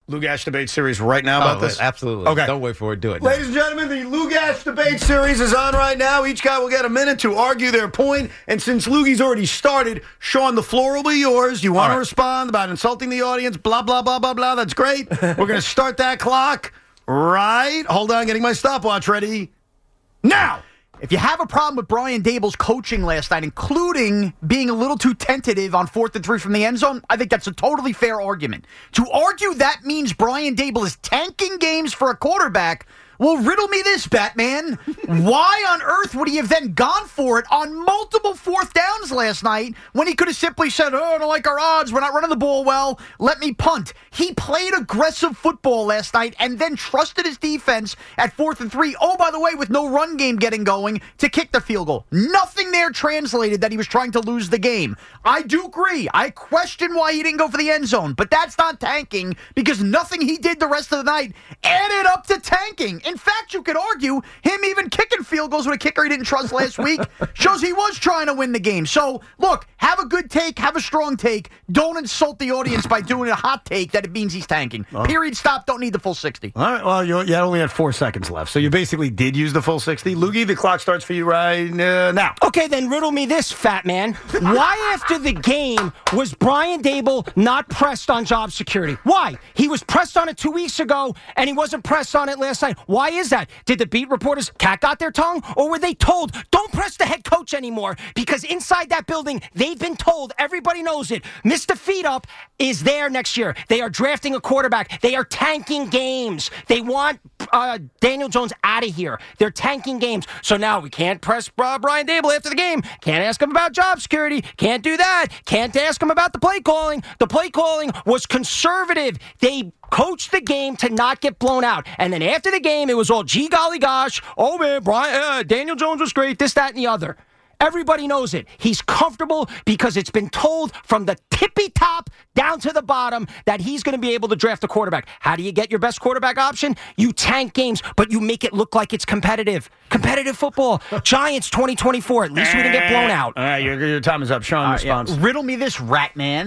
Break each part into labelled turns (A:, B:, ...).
A: Lugash debate series right now about this?
B: Absolutely.
A: Okay.
B: Don't wait for it. Do it.
A: Ladies and gentlemen, the Lugash debate series is on right now. Each guy will get a minute to argue their point. And since Lugie's already started, Sean, the floor will be yours. You want to respond about insulting the audience, blah, blah, blah, blah, blah. That's great. We're going to start that clock right. Hold on, getting my stopwatch ready. Now.
C: If you have a problem with Brian Daboll's coaching last night, including being a little too tentative on 4th and 3 from the end zone, I think that's a totally fair argument. To argue that means Brian Daboll is tanking games for a quarterback, well, riddle me this, Batman. Why on earth would he have then gone for it on multiple 4th downs last night when he could have simply said, I don't like our odds, we're not running the ball well, let me punt. He played aggressive football last night and then trusted his defense at 4th and 3. Oh, by the way, with no run game getting going to kick the field goal. Nothing there translated that he was trying to lose the game. I do agree. I question why he didn't go for the end zone, but that's not tanking because nothing he did the rest of the night added up to tanking. In fact, you could argue him even kicking field goals with a kicker he didn't trust last week shows he was trying to win the game. So, look, have a good take, have a strong take. Don't insult the audience by doing a hot take that it means he's tanking. Period, stop, don't need the full 60.
A: All right, well, you only had 4 seconds left, so you basically did use the full 60. Loogie, the clock starts for you right now.
D: Okay, then riddle me this, fat man. Why after the game was Brian Daboll not pressed on job security? Why? He was pressed on it 2 weeks ago, and he wasn't pressed on it last night. Why is that? Did the beat reporters cat got their tongue? Or were they told, don't press the head coach anymore? Because inside that building, they've been told, everybody knows it, Mr. Feet Up is there next year. They are drafting a quarterback. They are tanking games. They want Daniel Jones out of here. They're tanking games. So now we can't press Brian Daboll after the game. Can't ask him about job security. Can't do that. Can't ask him about the play calling. The play calling was conservative. They coached the game to not get blown out. And then after the game, it was all, gee golly gosh, oh man, Daniel Jones was great, this, that, and the other. Everybody knows it. He's comfortable because it's been told from the tippy top down to the bottom that he's going to be able to draft a quarterback. How do you get your best quarterback option? You tank games, but you make it look like it's competitive. Competitive football. Giants 2024. At least we didn't get blown out.
A: All right, your time is up. Sean, response.
C: Yeah. Riddle me this, rat man.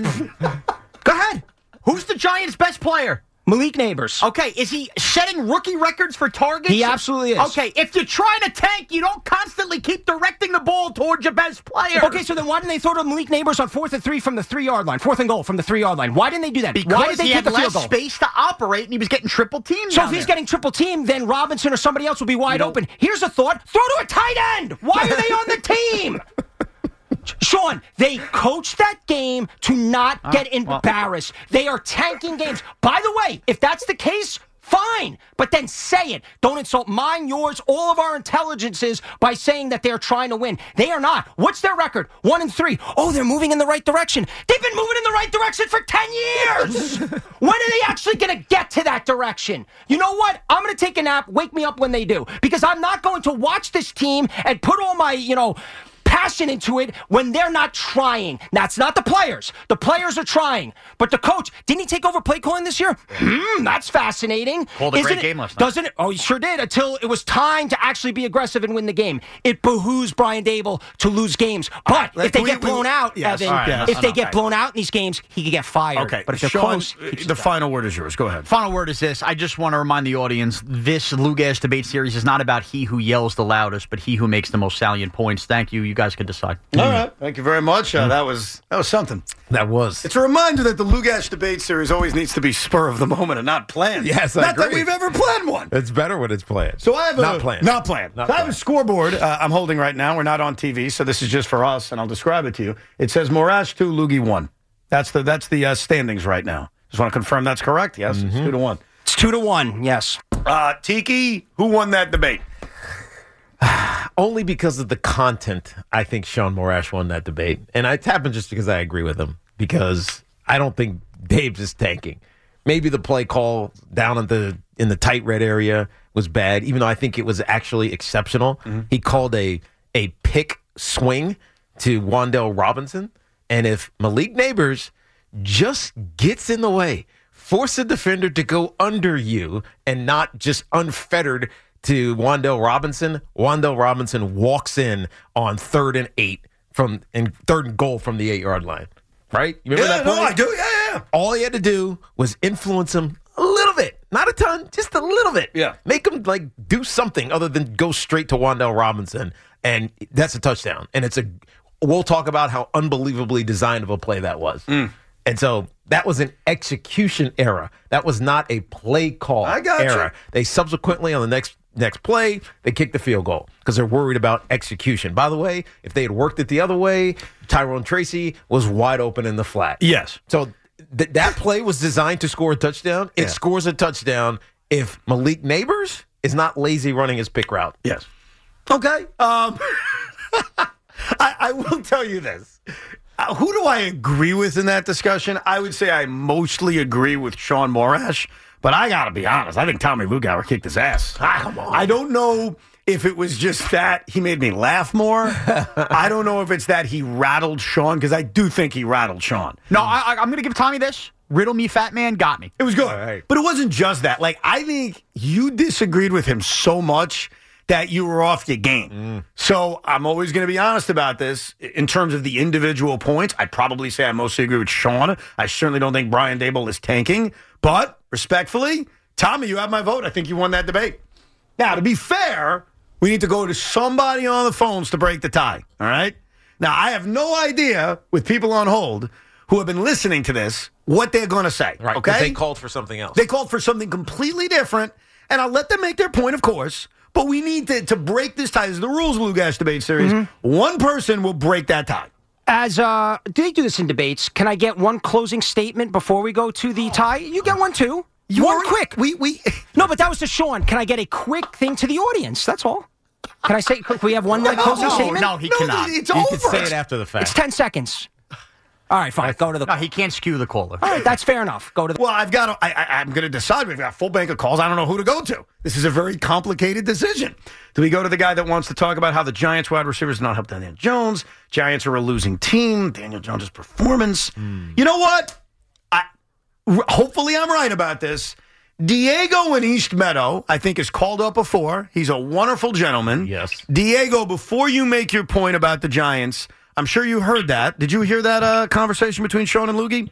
C: Go ahead. Who's the Giants' best player?
D: Malik Neighbors.
C: Okay, is he setting rookie records for targets?
D: He absolutely is.
C: Okay, if you're trying to tank, you don't constantly keep directing the ball towards your best player.
D: Okay, so then why didn't they throw to Malik Neighbors on 4th and 3 from the 3-yard line? 4th and goal from the 3-yard line. Why didn't they do that?
C: Because
D: why did they
C: he had
D: kick the
C: less
D: field goal?
C: space to operate, and he was getting triple teamed.
D: So if he's getting triple teamed, then Robinson or somebody else will be wide open. Here's a thought. Throw to a tight end. Why are they on the team? Sean, they coached that game to not get embarrassed. They are tanking games. By the way, if that's the case, fine. But then say it. Don't insult mine, yours, all of our intelligences by saying that they're trying to win. They are not. What's their record? 1-3. Oh, they're moving in the right direction. They've been moving in the right direction for 10 years. When are they actually going to get to that direction? You know what? I'm going to take a nap. Wake me up when they do. Because I'm not going to watch this team and put all my, passion into it when they're not trying. That's not the players. The players are trying. But the coach, didn't he take over play calling this year? That's fascinating.
C: Called a great game last night.
D: Doesn't it? Oh, he sure did, until it was time to actually be aggressive and win the game. It behooves Brian Daboll to lose games. But if they get blown out, Evan, if they get blown out in these games, he could get fired.
A: Okay,
D: but if they're
A: Sean,
D: close,
A: the final word is yours. Go ahead.
C: Final word is this. I just want to remind the audience, this Lugash debate series is not about he who yells the loudest, but he who makes the most salient points. Thank you. You guys can decide.
A: All right. Thank you very much. That was something.
B: That was.
A: It's a reminder that the Lugash debate series always needs to be spur of the moment and not planned.
B: Yes, I
A: Not
B: agree.
A: that we've ever planned one.
B: It's better when it's planned.
A: So I have
B: Not planned.
A: Not planned. I have a scoreboard I'm holding right now. We're not on TV, so this is just for us, and I'll describe it to you. It says Morash 2, Loogie 1. That's the standings right now. Just want to confirm that's correct. Yes, It's 2-1.
D: it's 2-1. Yes.
A: Tiki, who won that debate?
B: Only because of the content, I think Sean Morash won that debate. And it happened just because I agree with him. Because I don't think Dave's is tanking. Maybe the play call down in the tight red area was bad, even though I think it was actually exceptional. He called a pick swing to Wan'Dale Robinson. And if Malik Neighbors just gets in the way, force a defender to go under you and not just unfettered to Wan'Dale Robinson walks in on 3rd and 8 and 3rd and goal from the 8-yard line. Right? You remember that play?
A: I do. Yeah.
B: All he had to do was influence him a little a ton, just a little bit.
A: Yeah.
B: Make them like do something other than go straight to Wan'Dale Robinson, and that's a touchdown. And we'll talk about how unbelievably designed of a play that was. And so that was an execution error. That was not a play call error. They subsequently, on the next play, they kicked the field goal because they're worried about execution. By the way, if they had worked it the other way, Tyrone Tracy was wide open in the flat.
A: Yes.
B: So that play was designed to score a touchdown. It scores a touchdown if Malik Neighbors is not lazy running his pick route.
A: Yes. Okay. I will tell you this. Who do I agree with in that discussion? I would say I mostly agree with Sean Morash, but I got to be honest. I think Tommy Lugauer kicked his ass. Come on. I don't know if it was just that he made me laugh more. I don't know if it's that he rattled Sean, because I do think he rattled Sean.
C: No, I'm going to give Tommy this. Riddle me, fat man, got me.
A: It was good.
B: Right.
A: But it wasn't just that. Like, I think you disagreed with him so much that you were off your game. So I'm always going to be honest about this. In terms of the individual points, I'd probably say I mostly agree with Sean. I certainly don't think Brian Daboll is tanking. But respectfully, Tommy, you have my vote. I think you won that debate. Now, to be fair, we need to go to somebody on the phones to break the tie. All right? Now, I have no idea, with people on hold who have been listening to this, what they're going to say.
B: Right.
A: Okay?
B: They called for something else.
A: They called for something completely different, and I'll let them make their point, of course. But we need to break this tie. This is the Rules Lugash Debate Series. One person will break that tie.
D: As do they do this in debates? Can I get one closing statement before we go to the tie? You get one too. One quick. No, but that was to Sean. Can I get a quick thing to the audience? That's all. Can I say? Can we have one closing statement?
C: No, he cannot.
A: It's
B: you
A: over.
B: can say it after the fact.
D: It's 10 seconds. All right, fine. Go to the.
C: No, he can't skew the caller.
D: All right, that's fair enough. Go to the.
A: Well, I'm going to decide. We've got a full bank of calls. I don't know who to go to. This is a very complicated decision. Do we go to the guy that wants to talk about how the Giants wide receivers not help Daniel Jones? Giants are a losing team. Daniel Jones' performance. You know what? Hopefully I'm right about this. Diego in East Meadow, I think, is called up before. He's a wonderful gentleman.
B: Yes.
A: Diego, before you make your point about the Giants, I'm sure you heard that. Did you hear that conversation between Sean and Loogie?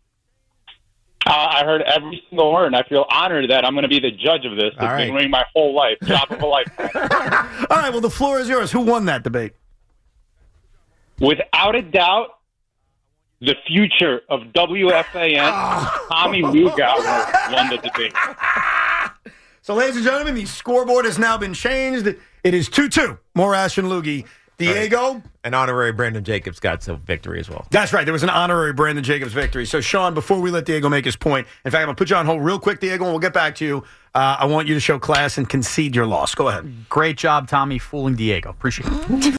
E: I heard every single word, and I feel honored that I'm going to be the judge of this. It's been running my whole life, job of a lifetime.
A: All right, well, the floor is yours. Who won that debate?
E: Without a doubt, the future of WFAN, Tommy Lugauer, won the debate.
A: So, ladies and gentlemen, the scoreboard has now been changed. It is 2-2. Morash and Loogie. Diego?
B: Right. An honorary Brandon Jacobs got some victory as well.
A: That's right. There was an honorary Brandon Jacobs victory. So, Sean, before we let Diego make his point, in fact, I'm going to put you on hold real quick, Diego, and we'll get back to you. I want you to show class and concede your loss. Go ahead.
C: Great job, Tommy, fooling Diego. Appreciate it.